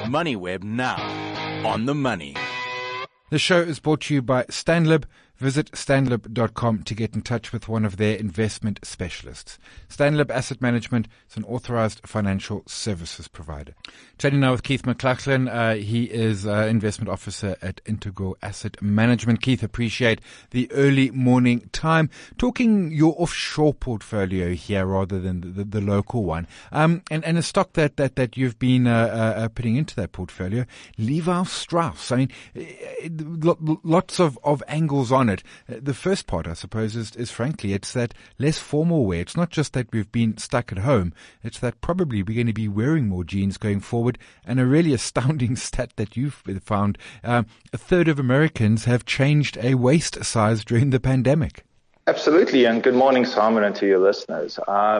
MoneyWeb now. On the money. The show is brought to you by Stanlib. Visit stanlib.com to get in touch with one of their investment specialists. Stanlib Asset Management is an authorized financial services provider. Chatting now with Keith McLachlan. He is investment officer at Integral Asset Management. Keith, appreciate the early morning time. Talking your offshore portfolio here rather than the local one. And a stock that you've been putting into that portfolio, Levi Strauss. I mean, lots of angles on it. The first part, I suppose, is frankly, it's that less formal wear. It's not just that we've been stuck at home. It's that probably we're going to be wearing more jeans going forward. And a really astounding stat that you've found, a third of Americans have changed a waist size during the pandemic. Absolutely, and good morning, Simon, and to your listeners.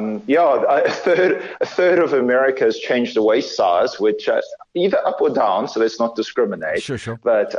A third of America has changed the waist size, which either up or down, so let's not discriminate. Sure. But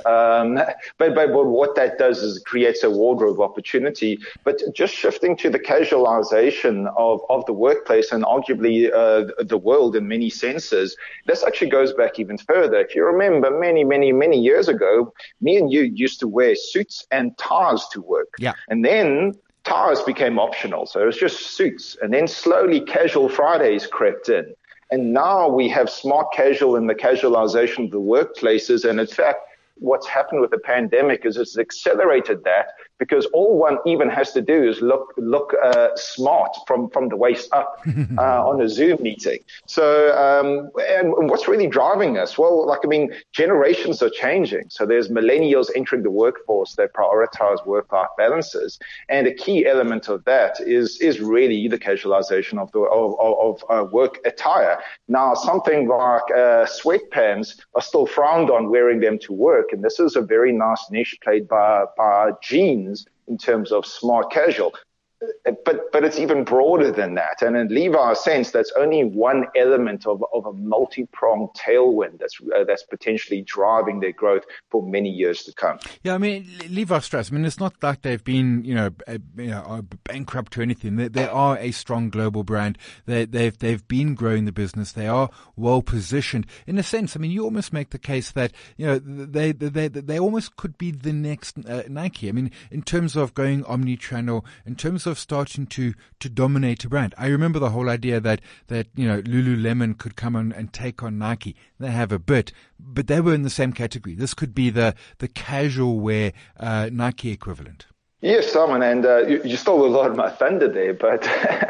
what that does is it creates a wardrobe opportunity. But just shifting to the casualization of the workplace and arguably the world in many senses, this actually goes back even further. If you remember, many years ago, me and you used to wear suits and ties to work. Yeah. And then ties became optional, so it was just suits. And then slowly casual Fridays crept in. And now we have smart casual and the casualization of the workplaces. And in fact, what's happened with the pandemic is it's accelerated that, because all one even has to do is look smart from the waist up on a Zoom meeting. So, and what's really driving us? Well, generations are changing. So there's millennials entering the workforce that prioritize work-life balances, and a key element of that is really the casualization of work attire. Now, something like sweatpants are still frowned on wearing them to work, and this is a very nice niche played by jeans in terms of smart casual. But it's even broader than that. And in Levi's sense, that's only one element of a multi-pronged tailwind that's potentially driving their growth for many years to come. Yeah, I mean, Levi Strauss, it's not like they've been, bankrupt or anything. They are a strong global brand. They've been growing the business. They are well positioned. In a sense, you almost make the case that, they almost could be the next Nike. In terms of going omni-channel, in terms of starting to dominate a brand. I remember the whole idea that Lululemon could come on and take on Nike. They have a bit, but they were in the same category. This could be the casual wear Nike equivalent. Yes, Simon, and you stole a lot of my thunder there, but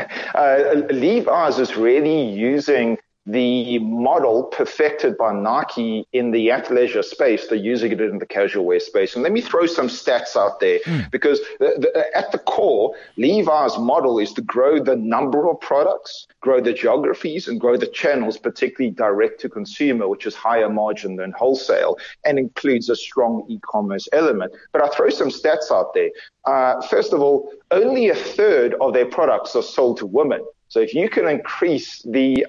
Levi's is really using the model perfected by Nike in the athleisure space. They're using it in the casual wear space. And let me throw some stats out there, because at the core, Levi's model is to grow the number of products, grow the geographies, and grow the channels, particularly direct to consumer, which is higher margin than wholesale and includes a strong e-commerce element. But I'll throw some stats out there. First of all, only a third of their products are sold to women. So if you can increase the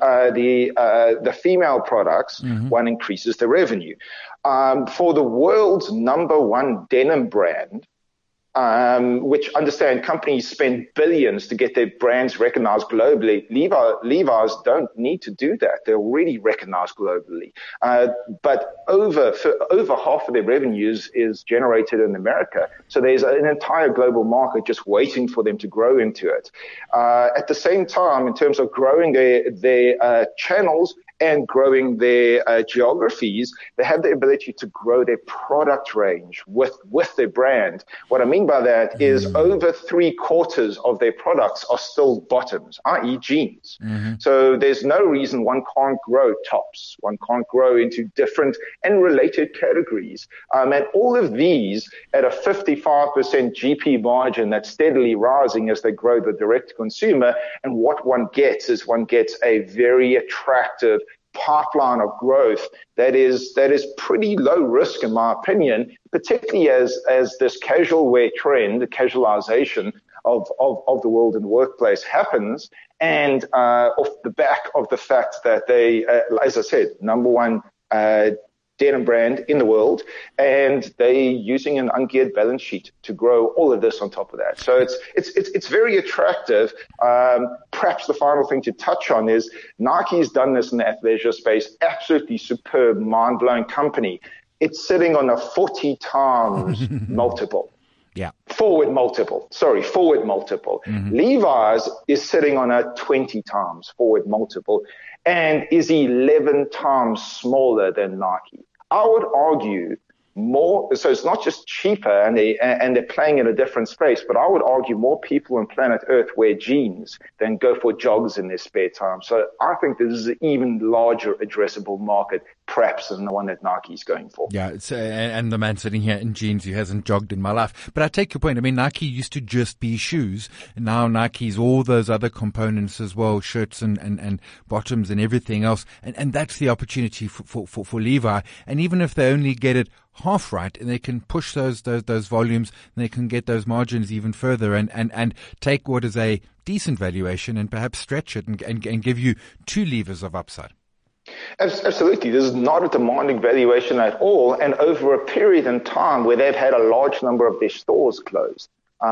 female products, one increases the revenue. For the world's number one denim brand, which understand companies spend billions to get their brands recognized globally. Levi's don't need to do that. They're already recognized globally. But over half of their revenues is generated in America. So there's an entire global market just waiting for them to grow into it. At the same time, in terms of growing their channels and growing their geographies, they have the ability to grow their product range with their brand. What I mean by that is over 3/4 of their products are still bottoms, i.e. jeans. So there's no reason one can't grow tops. One can't grow into different and related categories. And all of these at a 55% GP margin that's steadily rising as they grow the direct consumer. And what one gets is a very attractive pipeline of growth that is pretty low risk, in my opinion, particularly as this casual wear trend, the casualization of the world and the workplace happens, and off the back of the fact that they, as I said, number one denim brand in the world, and they're using an ungeared balance sheet to grow all of this on top of that. So it's very attractive. Perhaps the final thing to touch on is Nike's done this in the athleisure space. Absolutely superb, mind-blowing company. It's sitting on a 40 times multiple. Yeah. Forward multiple. Mm-hmm. Levi's is sitting on a 20 times forward multiple and is 11 times smaller than Nike. I would argue more, so it's not just cheaper and they're playing in a different space, but I would argue more people on planet Earth wear jeans than go for jogs in their spare time. So I think this is an even larger addressable market, perhaps, than the one that Nike's going for. Yeah, it's, and the man sitting here in jeans who hasn't jogged in my life. But I take your point. I mean, Nike used to just be shoes, and now Nike's all those other components as well, shirts and bottoms and everything else. And that's the opportunity for Levi. And even if they only get it half right, and they can push those volumes, and they can get those margins even further and take what is a decent valuation and perhaps stretch it and give you two levers of upside. Absolutely. This is not a demanding valuation at all. And over a period in time where they've had a large number of their stores closed.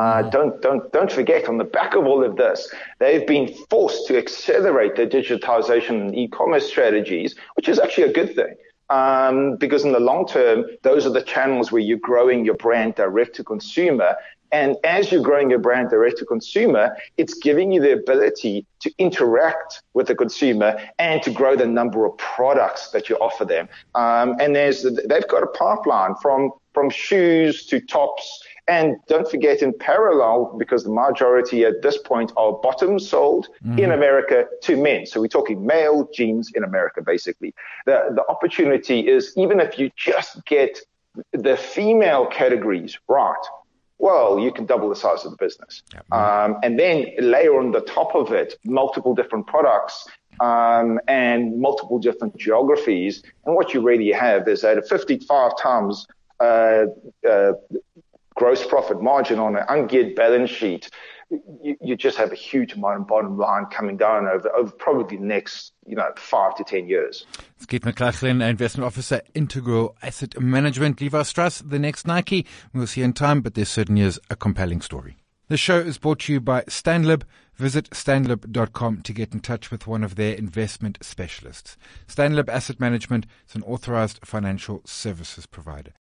Don't forget, on the back of all of this, they've been forced to accelerate their digitization and e-commerce strategies, which is actually a good thing. Because in the long term, those are the channels where you're growing your brand direct to consumer. And as you're growing your brand direct to consumer, it's giving you the ability to interact with the consumer and to grow the number of products that you offer them. And they've got a pipeline from shoes to tops. And don't forget, in parallel, because the majority at this point are bottoms sold in America to men. So we're talking male jeans in America, basically. The opportunity is, even if you just get the female categories right, well, you can double the size of the business. And then layer on the top of it multiple different products and multiple different geographies. And what you really have is at a 55 times gross profit margin on an ungeared balance sheet, you just have a huge amount of bottom line coming down over probably the next 5 to 10 years. It's Keith McLachlan, Investment Officer, Integral Asset Management. Levi Strauss, the next Nike. We'll see in time, but there certainly is a compelling story. The show is brought to you by Stanlib. Visit stanlib.com to get in touch with one of their investment specialists. Stanlib Asset Management is an authorized financial services provider.